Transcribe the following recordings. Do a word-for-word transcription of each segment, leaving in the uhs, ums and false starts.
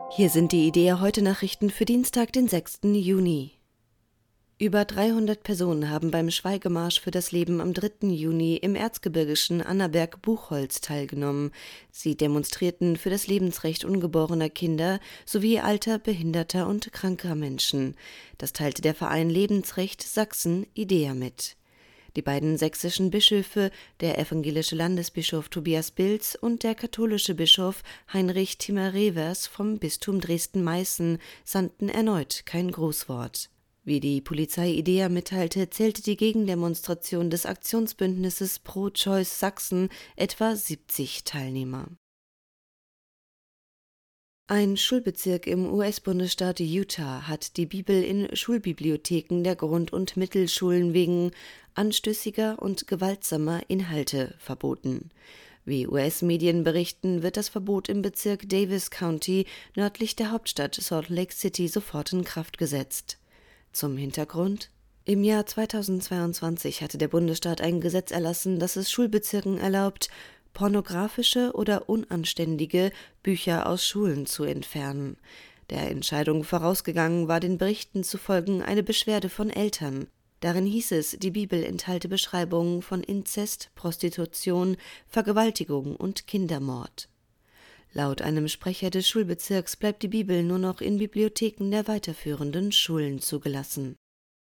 Hier sind die IDEA heute Nachrichten für Dienstag, den sechsten Juni. Über dreihundert Personen haben beim Schweigemarsch für das Leben am dritten Juni im erzgebirgischen Annaberg-Buchholz teilgenommen. Sie demonstrierten für das Lebensrecht ungeborener Kinder sowie alter, behinderter und kranker Menschen. Das teilte der Verein Lebensrecht Sachsen IDEA mit. Die beiden sächsischen Bischöfe, der evangelische Landesbischof Tobias Bilz und der katholische Bischof Heinrich Timmer-Revers vom Bistum Dresden-Meißen, sandten erneut kein Grußwort. Wie die Polizei IDEA mitteilte, zählte die Gegendemonstration des Aktionsbündnisses Pro-Choice Sachsen etwa siebzig Teilnehmer. Ein Schulbezirk im U S-Bundesstaat Utah hat die Bibel in Schulbibliotheken der Grund- und Mittelschulen wegen anstößiger und gewaltsamer Inhalte verboten. Wie U S-Medien berichten, wird das Verbot im Bezirk Davis County nördlich der Hauptstadt Salt Lake City sofort in Kraft gesetzt. Zum Hintergrund: Im Jahr zweitausendzweiundzwanzig hatte der Bundesstaat ein Gesetz erlassen, das es Schulbezirken erlaubt, pornografische oder unanständige Bücher aus Schulen zu entfernen. Der Entscheidung vorausgegangen war den Berichten zufolge eine Beschwerde von Eltern. Darin hieß es, die Bibel enthalte Beschreibungen von Inzest, Prostitution, Vergewaltigung und Kindermord. Laut einem Sprecher des Schulbezirks bleibt die Bibel nur noch in Bibliotheken der weiterführenden Schulen zugelassen.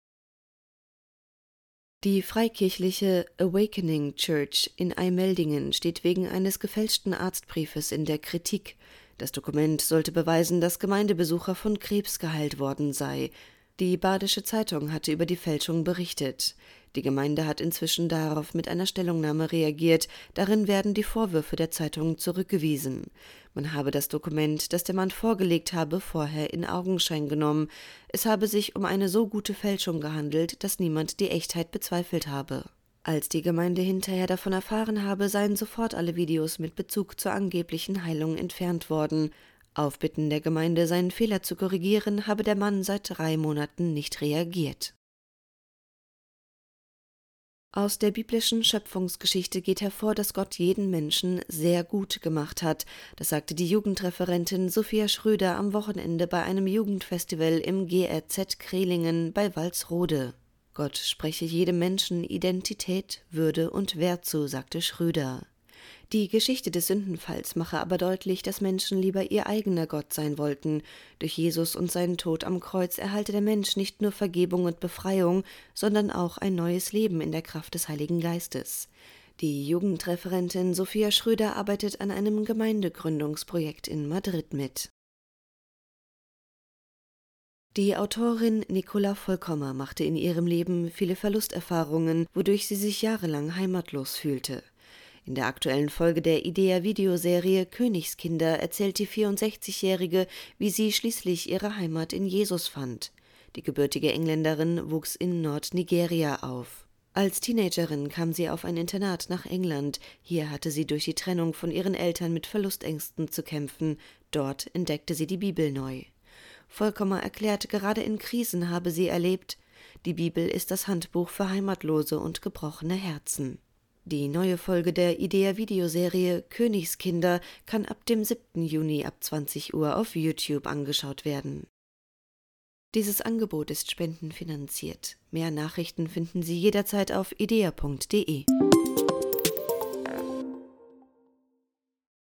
Die freikirchliche Awakening Church in Eimeldingen steht wegen eines gefälschten Arztbriefes in der Kritik. Das Dokument sollte beweisen, dass Gemeindebesucher von Krebs geheilt worden sei. Die Badische Zeitung hatte über die Fälschung berichtet. Die Gemeinde hat inzwischen darauf mit einer Stellungnahme reagiert. Darin werden die Vorwürfe der Zeitung zurückgewiesen. Man habe das Dokument, das der Mann vorgelegt habe, vorher in Augenschein genommen. Es habe sich um eine so gute Fälschung gehandelt, dass niemand die Echtheit bezweifelt habe. Als die Gemeinde hinterher davon erfahren habe, seien sofort alle Videos mit Bezug zur angeblichen Heilung entfernt worden. Auf Bitten der Gemeinde, seinen Fehler zu korrigieren, habe der Mann seit drei Monaten nicht reagiert. Aus der biblischen Schöpfungsgeschichte geht hervor, dass Gott jeden Menschen sehr gut gemacht hat. Das sagte die Jugendreferentin Sophia Schröder am Wochenende bei einem Jugendfestival im G R Z Krehlingen bei Walsrode. Gott spreche jedem Menschen Identität, Würde und Wert zu, sagte Schröder. Die Geschichte des Sündenfalls mache aber deutlich, dass Menschen lieber ihr eigener Gott sein wollten. Durch Jesus und seinen Tod am Kreuz erhalte der Mensch nicht nur Vergebung und Befreiung, sondern auch ein neues Leben in der Kraft des Heiligen Geistes. Die Jugendreferentin Sophia Schröder arbeitet an einem Gemeindegründungsprojekt in Madrid mit. Die Autorin Nicola Volkommer machte in ihrem Leben viele Verlusterfahrungen, wodurch sie sich jahrelang heimatlos fühlte. In der aktuellen Folge der IDEA-Videoserie Königskinder erzählt die vierundsechzigjährige, wie sie schließlich ihre Heimat in Jesus fand. Die gebürtige Engländerin wuchs in Nordnigeria auf. Als Teenagerin kam sie auf ein Internat nach England. Hier hatte sie durch die Trennung von ihren Eltern mit Verlustängsten zu kämpfen. Dort entdeckte sie die Bibel neu. Volkommer erklärt, gerade in Krisen habe sie erlebt, die Bibel ist das Handbuch für Heimatlose und gebrochene Herzen. Die neue Folge der IDEA-Videoserie Königskinder kann ab dem siebten Juni ab zwanzig Uhr auf YouTube angeschaut werden. Dieses Angebot ist spendenfinanziert. Mehr Nachrichten finden Sie jederzeit auf idea punkt de.